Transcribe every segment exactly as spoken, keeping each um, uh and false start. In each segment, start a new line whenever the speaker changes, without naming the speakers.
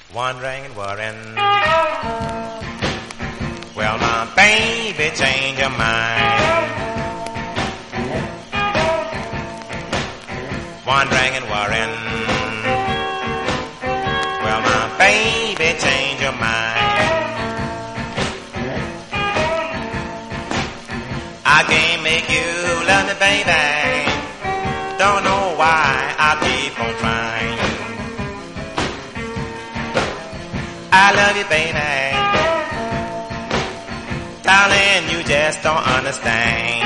wondering and worrying. Well, my baby changed her mind. Wondering and worrying. Well, my baby changed her mind. I can't make you love me, baby. Don't know why I keep on trying. I love you, baby. Darling, you just don't understand.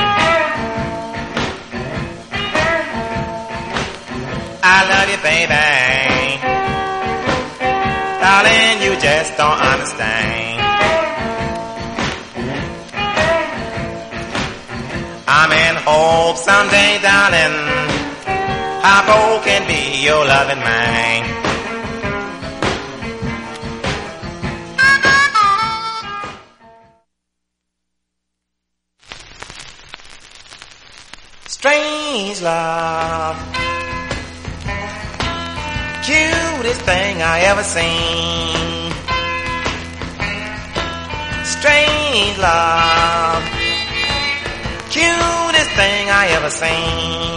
I love you, baby. Darling, you just don't understand. I'm in hope someday, darling, I both can be your loving man. Strange love, cutest thing I ever seen. Strange love, cutest thing I ever seen.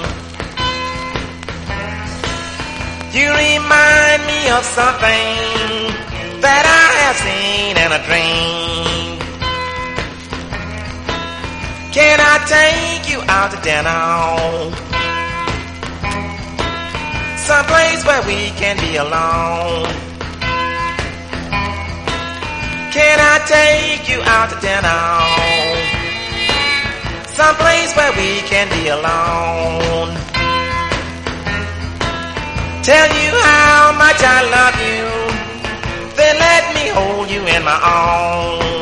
You remind me of something that I have seen in a dream. Can I take you out to dinner? Someplace where we can be alone. Can I take you out to dinner? Someplace where we can be alone. Tell you how much I love you, then let me hold you in my arms.